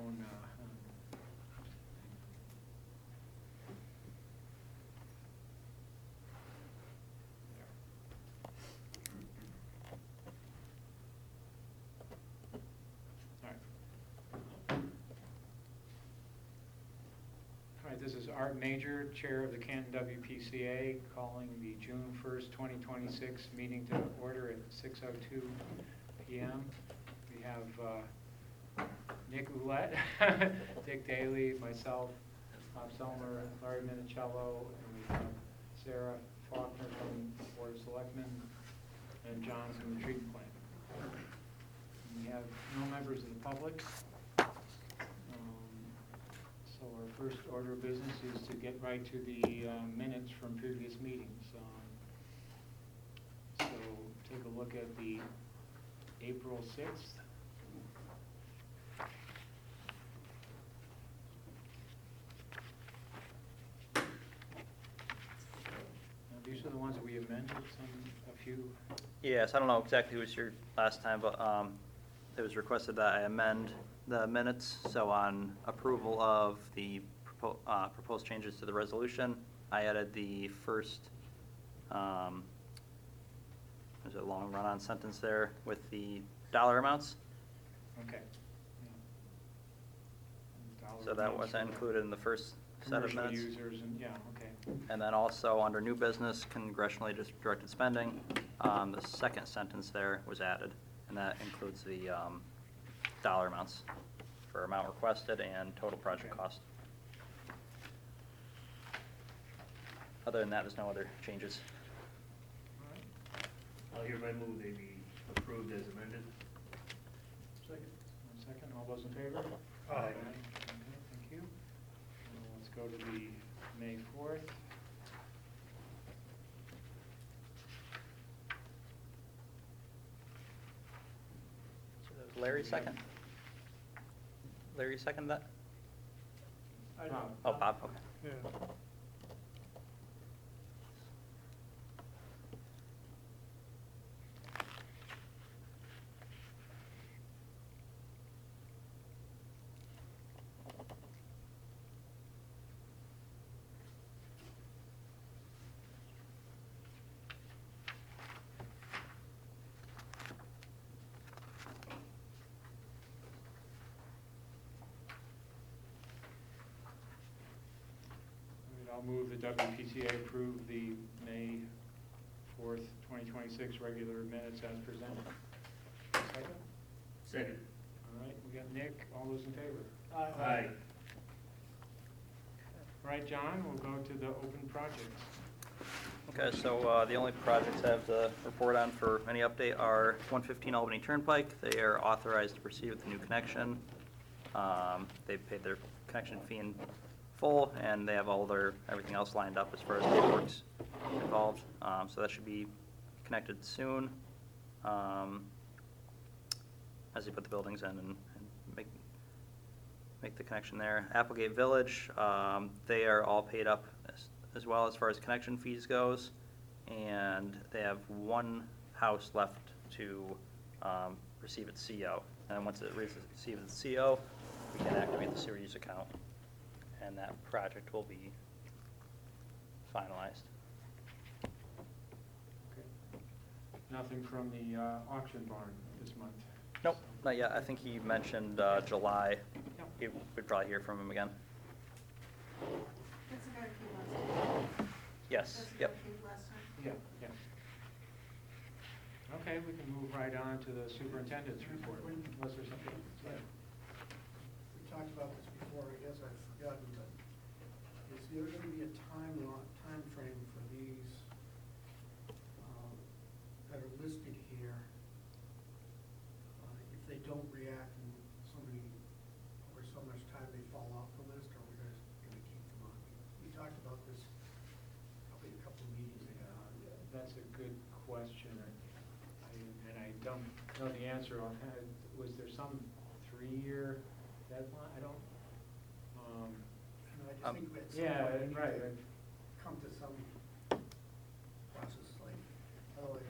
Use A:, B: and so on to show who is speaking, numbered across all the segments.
A: phone. All right, this is Art Major, Chair of the Canton WPCA, calling the June 1st, 2026 meeting to order at 6:02 p.m. We have Nick Ouellette, Dick Daly, myself, Bob Selmer, Larry Minicello, and we have Sarah Faulkner from the Board of Selectmen, and John from the Treatment Plant. And we have no members of the public. So our first order of business is to get right to the minutes from previous meetings. So take a look at the April 6th. Now, these are the ones that we amended, a few.
B: Yes, I don't know exactly who was here last time, but it was requested that I amend the minutes. So on approval of the proposed changes to the resolution, I added the first, there's a long run-on sentence there with the dollar amounts.
A: Okay. Yeah.
B: So that wasn't included in the first set of minutes.
A: Commercial users, and yeah, okay.
B: And then also under new business, congressionally directed spending, the second sentence there was added, and that includes the dollar amounts for amount requested and total project cost. Other than that, there's no other changes.
A: All right.
C: I'll hereby move they be approved as amended.
A: Second. One second. All those in favor?
C: Aye.
A: Okay, thank you. Let's go to the May 4th.
B: Larry second? Larry second that?
A: Bob.
B: Oh, Bob, okay.
A: Yeah. I'll move the WPCA approve the May 4th, 2026 regular minutes as presented. Second?
C: Second.
A: All right, we got Nick. All those in favor?
C: Aye.
A: All right, John, we'll go to the open projects.
B: Okay, so the only projects I have to report on for any update are 115 Albany Turnpike. They are authorized to proceed with the new connection. They've paid their connection fee in full, and they have all their everything else lined up as far as paperwork's involved. So that should be connected soon as they put the buildings in and make the connection there. Applegate Village, they are all paid up as well as far as connection fees goes, and they have one house left to receive its CO. And once it receives its CO, we can activate the sewer use account, and that project will be finalized.
A: Okay. Nothing from the auction barn this month?
B: Nope, not yet. I think he mentioned July.
A: Yep.
B: We'd probably hear from him again.
D: That's the guy who came last time.
B: Yes,
D: That's the
B: yep.
D: guy who came last time.
A: Yeah, yeah. Okay, we can move right on to the superintendent's report, unless there's something.
E: We talked about this before, I guess I've forgotten, but is there going to be a time frame for these that are listed here? If they don't react in over so much time they fall off the list, or are we guys going to keep them on? We talked about this probably a couple of meetings ago.
A: That's a good question, and I don't know the answer on that. Was there some 3-year deadline? I don't.
E: I just think at some
A: Yeah,
E: point we need
A: right.
E: to come to some process, like, otherwise.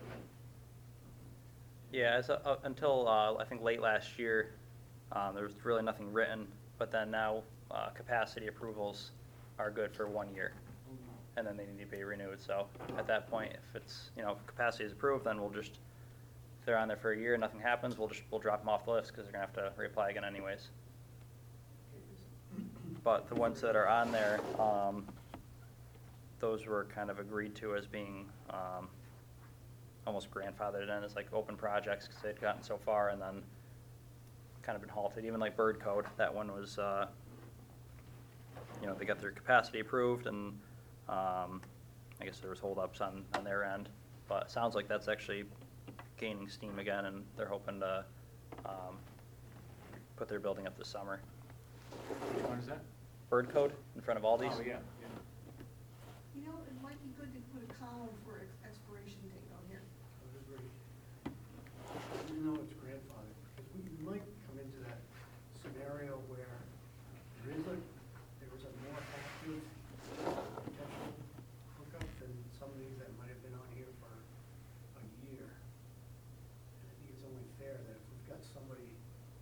B: Yeah, until I think late last year, there was really nothing written but then now capacity approvals are good for 1 year, and then they need to be renewed. So at that point, if it's, if capacity is approved, then we'll just, if they're on there for a year and nothing happens, we'll drop them off the list because they're gonna have to reapply again anyways. But the ones that are on there, those were kind of agreed to as being almost grandfathered in as like open projects because they'd gotten so far and then kind of been halted. Even like Bird Code, that one was, they got their capacity approved and I guess there was holdups on their end. But it sounds like that's actually gaining steam again and they're hoping to put their building up this summer.
A: Which one is that?
B: Bird Code in front of Aldi's.
A: Oh, yeah.
D: You know, it might be good to put a column for expiration date on here.
E: I would agree. Even though it's grandfathered, because we might come into that scenario where there was a more active potential hookup than some of these that might have been on here for a year. And I think it's only fair that if we've got somebody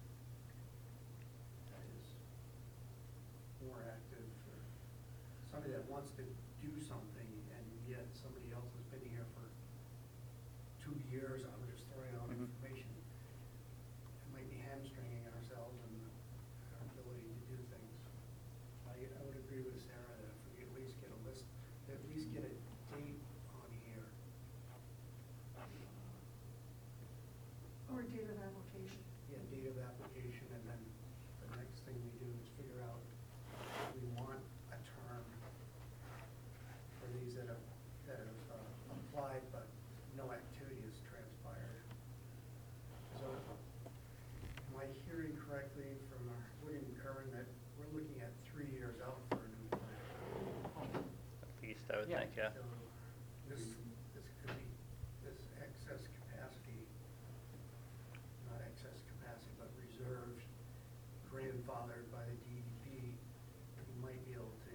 E: that is more active, or somebody that wants to do something, and yet somebody else has been here for 2 years, I'm just throwing out
B: Mhm.
E: information, it might be hamstringing ourselves and our ability to do things. I would agree with Sarah that if we at least get a list, at least get a date on here.
D: Or date of application.
E: Yeah, date of application, and then the next thing we do is figure out if we want a term for these that have applied, but no activity has transpired. So, am I hearing correctly from our William Curran that we're looking at 3 years out for a new plan?
B: At least I would
A: Yeah.
B: think, yeah.
E: So, this could be, this excess capacity, not excess capacity, but reserved, grandfathered by the DEP, we might be able to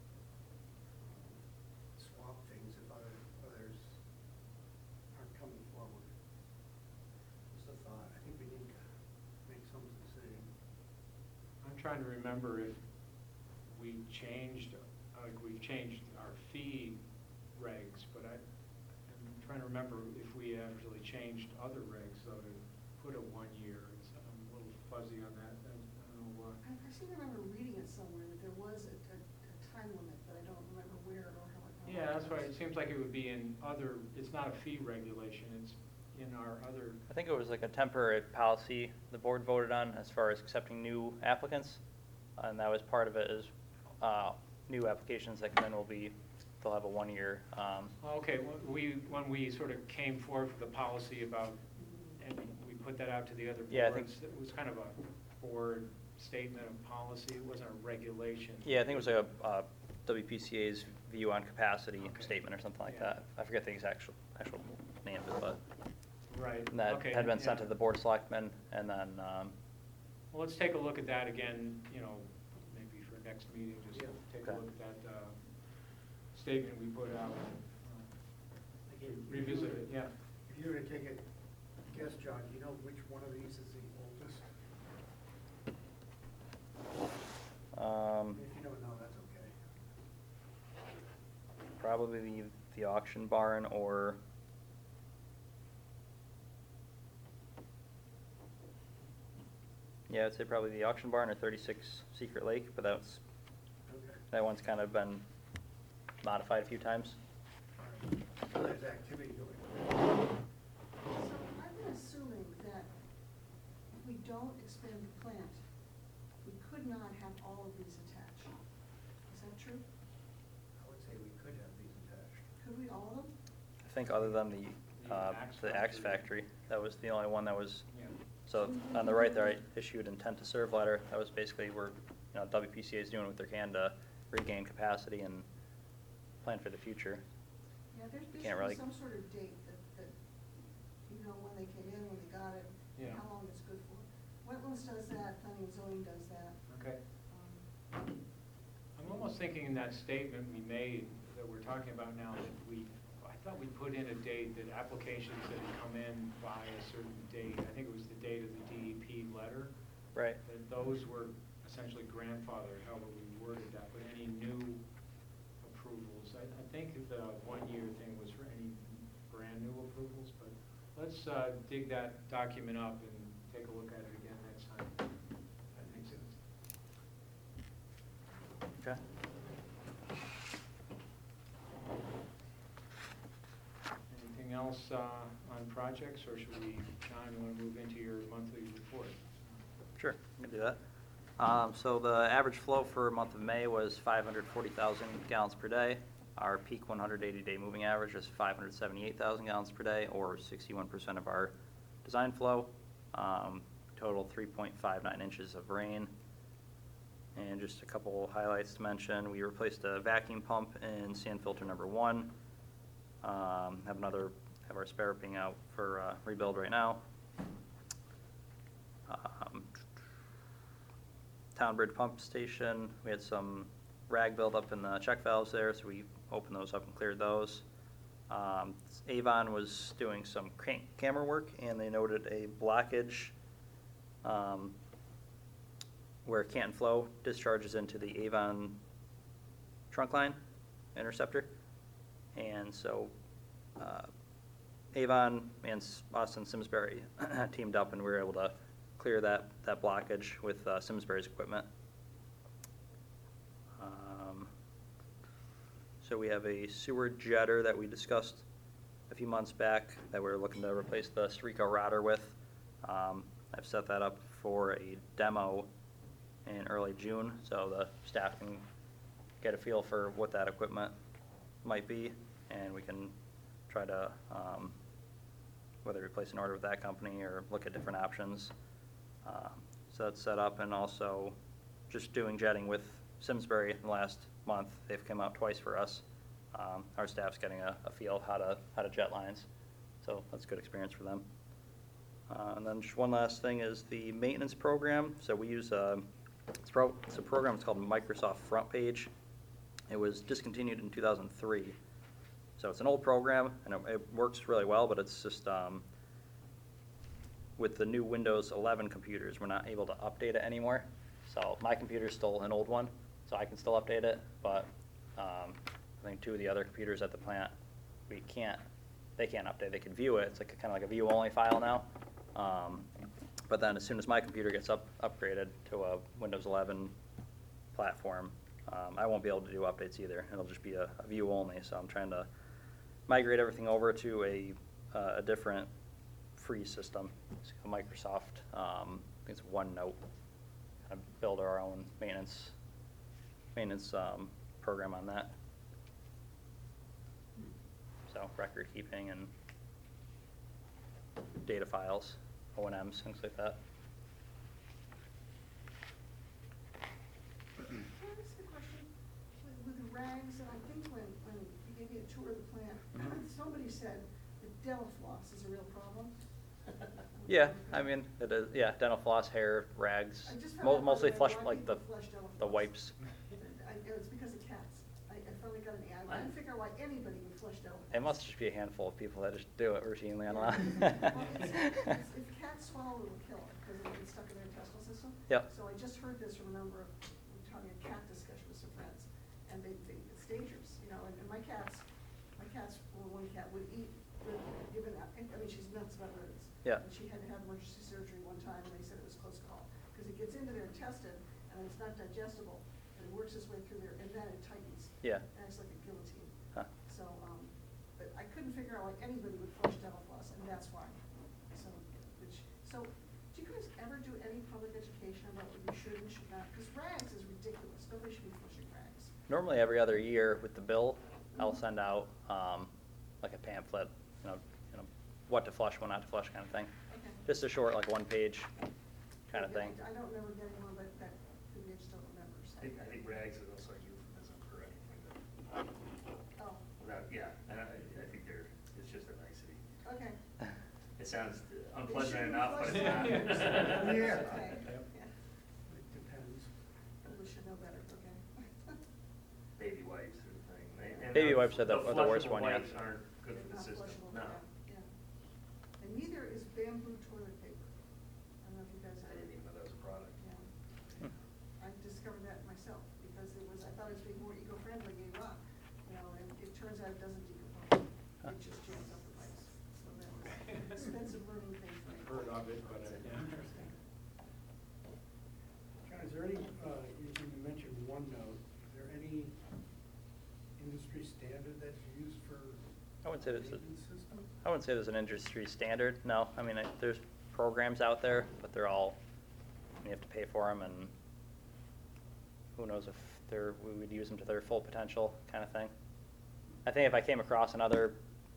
E: swap things if others aren't coming forward. Just a thought. I think we need to make some decision.
A: I'm trying to remember if we changed, we've changed our fee regs, but I'm trying to remember if we actually changed other regs, though, to put a 1 year. I'm a little fuzzy on that. I don't know.
D: I seem to remember reading it somewhere that there was a time limit, but I don't remember where or how it.
A: Yeah, that's why it seems like it would be in other, it's not a fee regulation, it's in our other,
B: I think it was like a temporary policy the board voted on as far as accepting new applicants. And that was part of it is new applications that come in they'll have a 1 year.
A: okay, when we sort of came forth with the policy about, and we put that out to the other
B: Yeah, I think-
A: boards, it was kind of a board statement of policy, it wasn't a regulation.
B: Yeah, I think it was like a WPCA's view on capacity
A: Okay.
B: statement or something like
A: Yeah.
B: that. I forget the exact actual name of it, but
A: Right.
B: and that
A: okay,
B: had been sent
A: yeah.
B: to the board of selectmen and then,
A: Well, let's take a look at that again, maybe for next meeting, just
E: Yeah.
A: take a
B: Okay.
A: look at that statement we put out.
E: Again,
A: Revisit it, yeah.
E: If you were to take a guess, John, do you know which one of these is the oldest? If you don't know, that's okay.
B: probably the auction barn or yeah, I'd say probably the auction barn or 36 Secret Lake, but
E: Okay.
B: that one's kind of been modified a few times.
E: All right. So there's activity going on.
D: So I've been assuming that if we don't expand the plant, we could not have all of these attached. Is that true?
E: I would say we could have these attached.
D: Could we, all of them?
B: I think other than the Axe
A: Factory.
B: Factory, that was the only one that was.
A: Yeah.
B: So on the right there, I issued intent to serve letter. That was basically where, WPCA is doing what they can to regain capacity and plan for the future.
D: Yeah, there
B: Can't
D: should
B: really-
D: be some sort of date that you know when they came in, when they got it,
A: Yeah.
D: how long it's good for. Wetlands does that, planning and zoning does that.
A: Okay.
D: Um,
A: I'm almost thinking in that statement we made, that we're talking about now, that I thought we put in a date that applications that had come in by a certain date, I think it was the date of the DEP letter,
B: Right.
A: that those were essentially grandfather, however we worded that, but any new approvals. I think the 1-year thing was for any brand new approvals, but let's dig that document up and take a look at it again next time. That makes sense.
B: Okay.
A: Anything else on projects, or should we, John, you want to move into your monthly report?
B: Sure, we can do that. So the average flow for month of May was 540,000 gallons per day. Our peak 180-day moving average is 578,000 gallons per day, or 61% of our design flow. Total 3.59 inches of rain. And just a couple highlights to mention: we replaced a vacuum pump in sand filter number 1. Have our spare being out for rebuild right now. Town Bridge Pump Station, we had some rag buildup in the check valves there, so we opened those up and cleared those. Avon was doing some camera work, and they noted a blockage where Canton Flow discharges into the Avon trunk line interceptor. And so Avon and Austin Simsbury teamed up, and we were able to clear that blockage with Simsbury's equipment. So we have a sewer jetter that we discussed a few months back that we're looking to replace the Srico router with. I've set that up for a demo in early June, so the staff can get a feel for what that equipment might be, and we can try to whether replace an order with that company or look at different options. So that's set up, and also just doing jetting with Simsbury in the last month. They've come out twice for us. Our staff's getting a feel how to jet lines, so that's a good experience for them. And then just one last thing is the maintenance program. So we use it's a program. It's called Microsoft Front Page. It was discontinued in 2003. So it's an old program, and it works really well, but it's just with the new Windows 11 computers, we're not able to update it anymore. So my computer's still an old one, so I can still update it, but I think 2 of the other computers at the plant, they can't update. They can view it. It's like kind of like a view-only file now. But then as soon as my computer gets upgraded to a Windows 11 platform, I won't be able to do updates either. It'll just be a view-only, so I'm trying to migrate everything over to a different free system. It's a Microsoft, I think it's OneNote. Kind of build our own maintenance program on that. So record keeping and data files, O&Ms, things like that.
D: Can I ask a question? With the rags, and I think when you gave me a tour of the plant, somebody said that dental floss is a real problem.
B: Yeah, I mean, it is, yeah, dental floss, hair, rags,
D: I just found out,
B: mostly
D: by the way,
B: flush,
D: why
B: like the
D: people flush dental
B: the
D: floss.
B: wipes.
D: It's because of cats. I finally got an ad. I didn't figure out why anybody would flush dental floss.
B: It must just be a handful of people that just do it routinely on
D: Yeah. Well,
B: a
D: if cats swallow, it will kill it, because it gets stuck in their intestinal system.
B: Yep.
D: So I just heard this from a number of, we were having a cat discussion with some friends, and it's dangerous, you know, and my cats, well, one cat would eat, given, I mean, she's nuts about rodents.
B: Yeah.
D: And she had to have emergency surgery one time, and they said it was close call, because it gets into their intestine, and it's not digestible, and it works its way through there, and then it tightens.
B: Yeah.
D: And it's like a guillotine.
B: Huh.
D: So, but I couldn't figure out why anybody would flush dental floss, and that's why. So, do you guys ever do any public education about what you should and should not? Because rags is ridiculous. Nobody should be flushing rags.
B: Normally every other year with the bill, I'll send out like a pamphlet, you know, what to flush, what not to flush kind of thing.
D: Okay.
B: Just a short, like, 1-page kind of thing.
D: I don't remember getting one, but that could be, I just don't remember. So.
C: I think rags is also a euphemism for anything that,
D: Oh,
C: yeah, and I think it's just a nicety.
D: okay.
C: It sounds
D: They
C: unpleasant
D: shouldn't
C: enough, but it's
D: flush
C: not.
D: rags.
E: Yeah.
D: Okay.
A: Yep.
D: Yeah.
E: It depends.
D: We should know better, okay.
C: Baby wipes and thing. And
B: Baby wipes are the worst
C: flushable
B: one, yeah.
C: wipes aren't good for the
D: Not
C: system,
D: flushable,
C: no.
D: yeah, yeah. And neither is bamboo toilet paper. I don't know if you guys.
C: I didn't even know that was a product.
D: Yeah.
B: Hmm.
D: I
A: of it, but, yeah.
E: Interesting. John, is there any, you mentioned OneNote, is there any industry standard that's used for
B: I wouldn't say there's a,
E: maintenance system?
B: I wouldn't say there's an industry standard, no. I mean, there's programs out there, but they're all, you have to pay for them, and who knows if we would use them to their full potential, kind of thing. I think if I came across another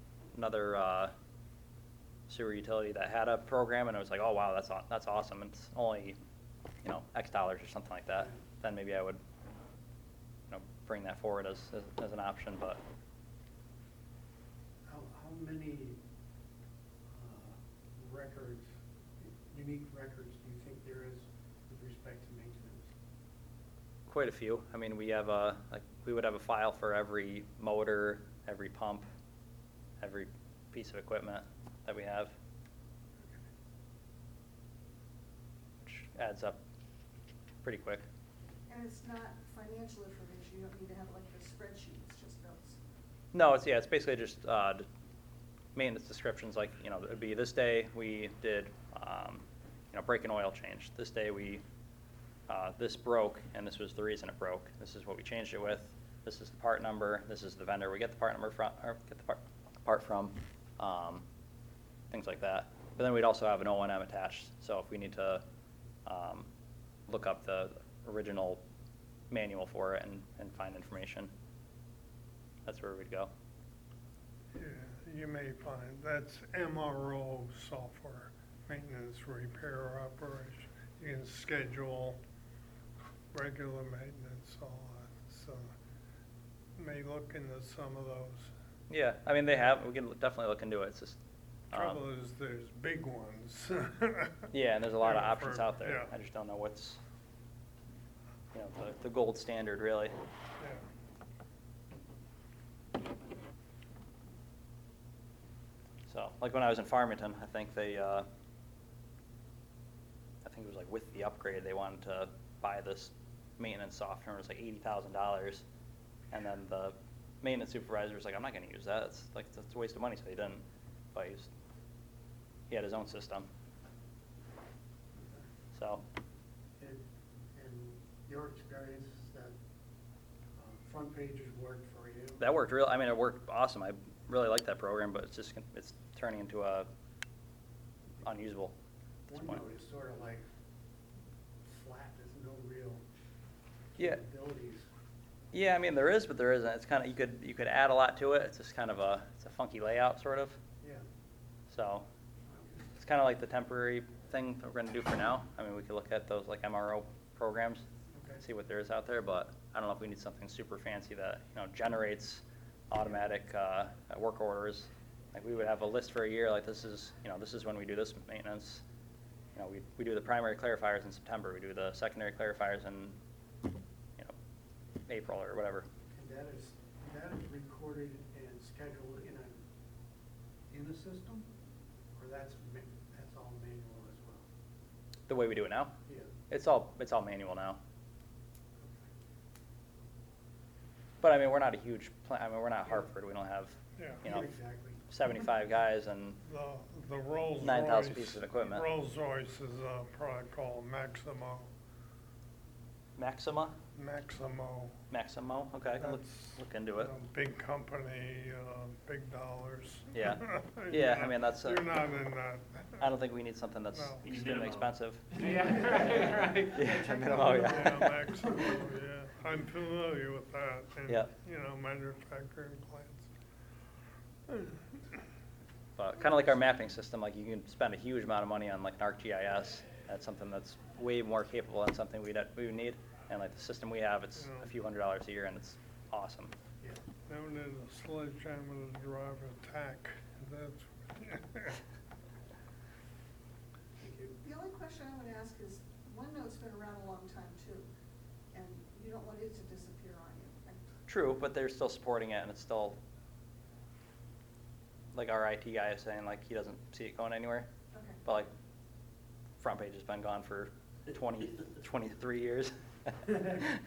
B: sewer utility that had a program and it was like, oh wow, that's awesome, it's only, you know, X dollars or something like that, then maybe I would, you know, bring that forward as an option, but
E: How many records, unique records do you think there is with respect to maintenance?
B: quite a few. I mean, we have we would have a file for every motor, every pump, every piece of equipment that we have, which adds up pretty quick.
D: And it's not financial information, you don't need to have like the spreadsheet, it's just notes.
B: No, it's basically just maintenance descriptions. Like, you know, it'd be this day we did you know, brake and oil change. This day we this broke, and this was the reason it broke. This is what we changed it with. This is the part number. This is the vendor we get the part number from, or get the part from. Things like that. But then we'd also have an O&M attached. So if we need to look up the original manual for it and find information, that's where we'd go.
F: Yeah, you may find that's MRO software, maintenance, repair, operation. You can schedule regular maintenance, all that, so may look into some of those.
B: Yeah, I mean, we can definitely look into it. It's just,
F: Trouble is, there's big ones.
B: yeah, and there's a lot of
F: Yeah,
B: options out there.
F: yeah.
B: I just don't know what's, you know, the gold standard, really.
F: Yeah.
B: So, like when I was in Farmington, I think they, I think it was like with the upgrade, they wanted to buy this maintenance software. It was like $80,000, and then the maintenance supervisor was like, "I'm not going to use that. It's like that's a waste of money." So he didn't. But he had his own system. So,
E: And your experience that front pages worked for you?
B: that worked I mean, it worked awesome. I really like that program, but it's turning into unusable at this point.
E: OneNote is sort of like flat, there's no real
B: Yeah.
E: capabilities.
B: Yeah, I mean, there is, but there isn't. It's kind of, you could add a lot to it. It's just kind of it's a funky layout, sort of.
E: Yeah.
B: So it's kind of like the temporary thing that we're going to do for now. I mean, we could look at those like MRO programs,
E: Okay.
B: see what there is out there, but I don't know if we need something super fancy that, you know, generates automatic work orders. Like we would have a list for a year, like this is when we do this maintenance. You know, we do the primary clarifiers in September. We do the secondary clarifiers in, you know, April or whatever.
E: And that is recorded and scheduled in a system, or that's all manual as well?
B: The way we do it now,
E: Yeah.
B: it's all manual now. But I mean, we're not a huge I mean, we're not Hartford. We don't have,
F: Yeah.
B: you know,
E: Exactly.
B: 75 guys and
F: The Rolls-Royce.
B: 9,000 pieces of equipment.
F: Rolls-Royce is a product called Maximo.
B: Maximo. Okay, I can look into it.
F: Big company, big dollars.
B: Yeah. Yeah, I mean, that's
F: You're not in that.
B: I don't think we need something that's
F: No.
B: extremely expensive.
A: Yeah, right.
B: Yeah, Minimo,
F: Yeah, Maximo, yeah. I'm familiar with that. And,
B: Yeah.
F: you know, manufacturing plants.
B: But kind of like our mapping system, like you can spend a huge amount of money on like an ArcGIS. That's something that's way more capable than something we would need. And like the system we have, it's a few $100s a year, and it's awesome.
E: Yeah.
F: Never need a sledgehammer to drive a tack. That's.
E: Thank you.
D: The only question I would ask is, OneNote's been around a long time too, and you don't want it to disappear on you.
B: True, but they're still supporting it, and it's still, like our IT guy is saying, like he doesn't see it going anywhere.
D: Okay.
B: But like, front page has been gone for 23 years.
C: Yeah,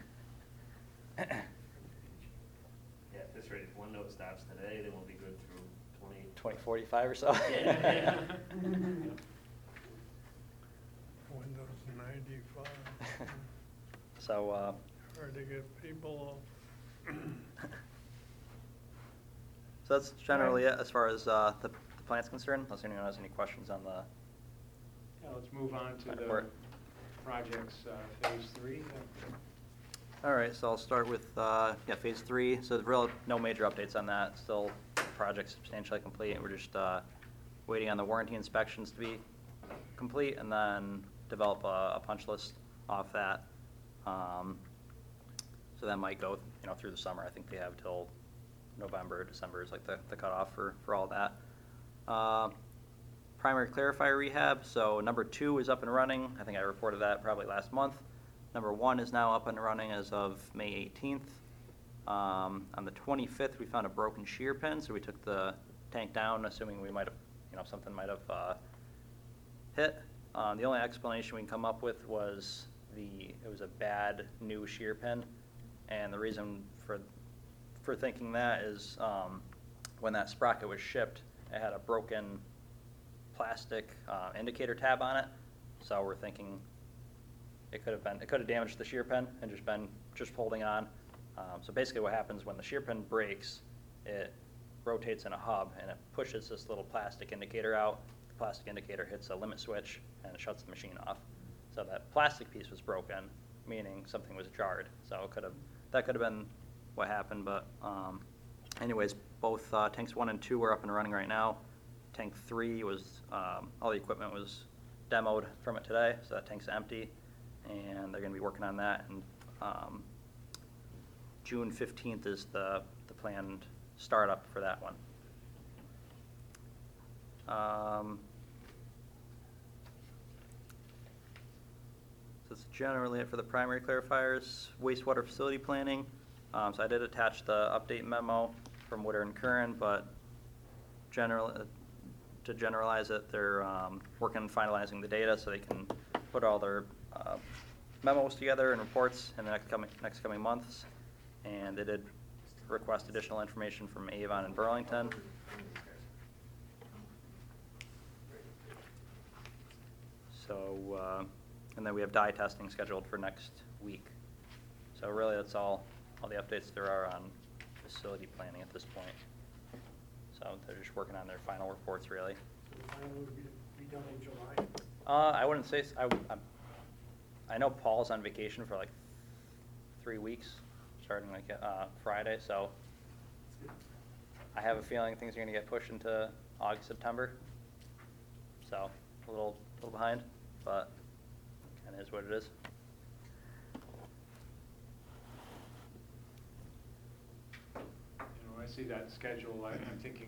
C: at this rate, if OneNote stops today, then we'll be good through
B: 2045 or so.
C: Yeah.
F: 95.
B: So,
F: Hard to get people
B: so that's generally it as far as the plan's concerned, unless anyone has any questions on the
A: Yeah, let's move on to
B: Plan
A: the
B: report.
A: projects, phase 3.
B: All right, so I'll start with, phase 3. So no major updates on that. Still, project substantially complete. We're just waiting on the warranty inspections to be complete, and then develop a punch list off that. So that might go, through the summer. I think they have till November, December is like the cutoff for all that. Primary clarifier rehab, so number 2 is up and running. I think I reported that probably last month. Number 1 is now up and running as of May 18th. On the 25th, we found a broken shear pin, so we took the tank down, assuming we might have, something might have hit. The only explanation we can come up with was it was a bad new shear pin, and the reason for thinking that is when that sprocket was shipped, it had a broken plastic indicator tab on it, so we're thinking it could have damaged the shear pin and been holding on. So basically what happens when the shear pin breaks, it rotates in a hub and it pushes this little plastic indicator out. The plastic indicator hits a limit switch and it shuts the machine off. So that plastic piece was broken, meaning something was jarred. So that could have been what happened, but anyways, both tanks 1 and 2 are up and running right now. Tank 3 was, all the equipment was demoed from it today, so that tank's empty, and they're going to be working on that. And June 15th is the planned startup for that one. So that's generally it for the primary clarifiers. Wastewater facility planning. So I did attach the update memo from Woodard and Curran, but to generalize it, they're working on finalizing the data so they can put all their memos together and reports in the next coming months. And they did request additional information from Avon and Burlington. So, and then we have dye testing scheduled for next week. So really, that's all the updates there are on facility planning at this point. So they're just working on their final reports, really.
E: So the final would be done in July?
B: I wouldn't say, I know Paul's on vacation for like 3 weeks, starting like Friday, so I have a feeling things are gonna get pushed into August, September. So, a little behind, but kinda is what it is.
A: I see that schedule, I'm thinking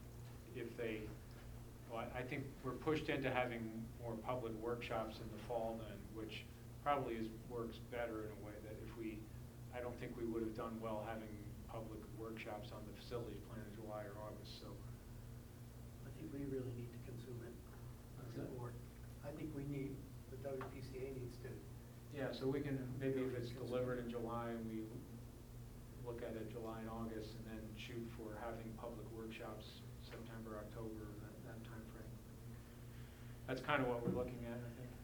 A: I think we're pushed into having more public workshops in the fall then, which probably works better in a way that I don't think we would have done well having public workshops on the facility plan in July or August, so.
E: I think we really need to consume it. Or I think the WPCA needs to.
A: Yeah, so we can, maybe if it's delivered in July and we look at it July and August and then shoot for having public workshops September, October, that time frame. That's kind of what we're looking at, I think.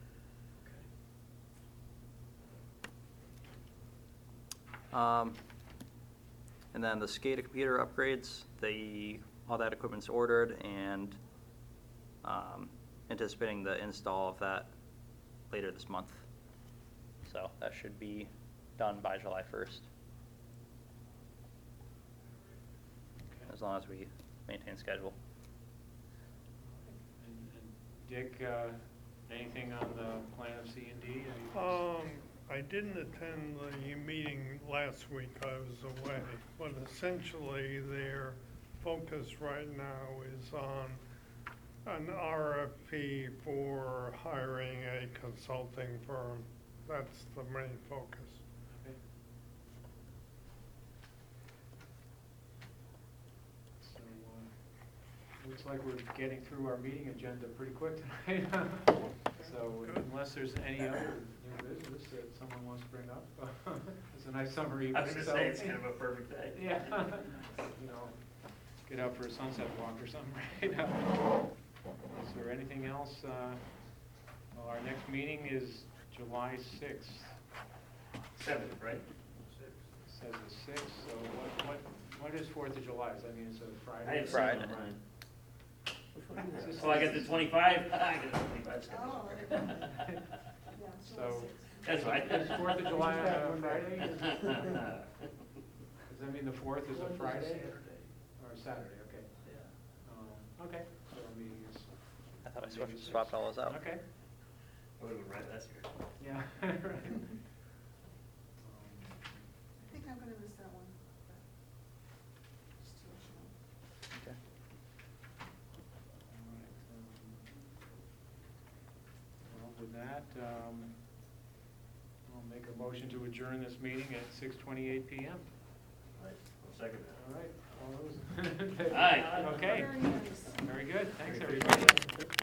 B: And then the SCADA computer upgrades, all that equipment's ordered, and anticipating the install of that later this month. So that should be done by July 1st. As long as we maintain schedule.
A: And Dick, anything on the plan of C&D?
F: I didn't attend the meeting last week, I was away, but essentially their focus right now is on an RFP for hiring a consulting firm. That's the main focus.
A: Okay. So, looks like we're getting through our meeting agenda pretty quick tonight. So unless there's any other new business that someone wants to bring up, it's a nice summer evening.
B: I was gonna say, it's kind of a perfect day.
A: Yeah. Get out for a sunset walk or something, right? Is there anything else? Well, our next meeting is July 6th.
C: 7th, right?
A: Says the 6th, so what is 4th of July? Does that mean it's a
G: I
A: Friday?
G: had
B: Friday.
G: 7 on mine.
C: Which one is this?
G: Oh, I got the 25? I got the 25 scheduled.
D: Oh,
G: Okay.
D: yeah,
A: So-
D: July 6th.
G: That's right.
A: Is 4th of July on a Friday? Does that mean the 4th is a Friday? Or a Saturday, okay. Okay, so the meeting is.
B: I thought I
A: Maybe
B: swapped all those out.
A: Okay,
G: I would've been right last year.
A: yeah, right.
D: I think I'm gonna miss that one. but just to let you know.
B: Okay.
A: All right, well, with that, I'll make a motion to adjourn this meeting at 6:28 PM.
G: Right, I'll second that.
A: All right, all those.
G: Aye.
A: Okay,
D: Very nice.
A: very good, thanks, everybody.